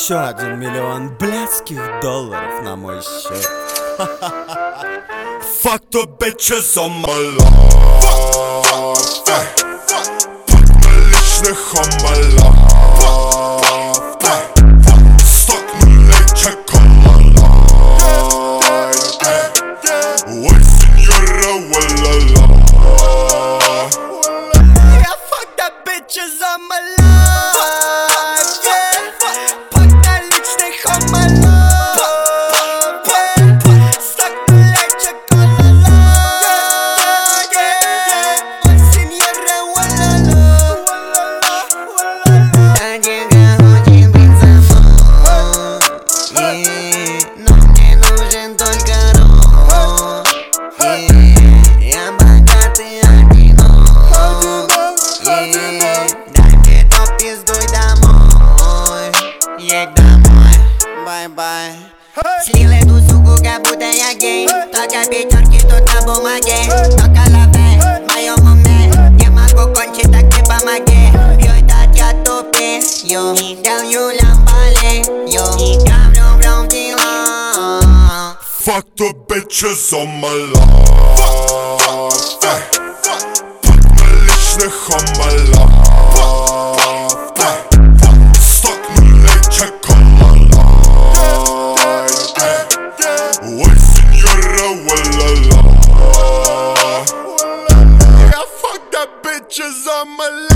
Еще 1 миллион блядских долларов на мой счет. Fuck the bitches on my love. Fuck наличных on my love. Стокнули чек on my love. Ой, сеньора, walala. Yeah, fuck the bitches on my life. Fuck наличных on my love. Стокнули чек on my love. Ой, сеньора, walala. Но мне нужен только ром. Я богатый одинок. Дай мне то пиздуй домой. Едь домой, бай-бай. Слил эту суку, как будто я гей. Только пятерки тут на бумаге. Только лаве, в моем уме. Не могу кончить, так не помоги. Бью этот я тупею. Не даю лямбали. Не говню в дела. Fuck the bitches on my love. Fuck наличных on my love. Стокнули чек on my love. Ой, сеньора, walala. Yeah, fuck the bitches on my love.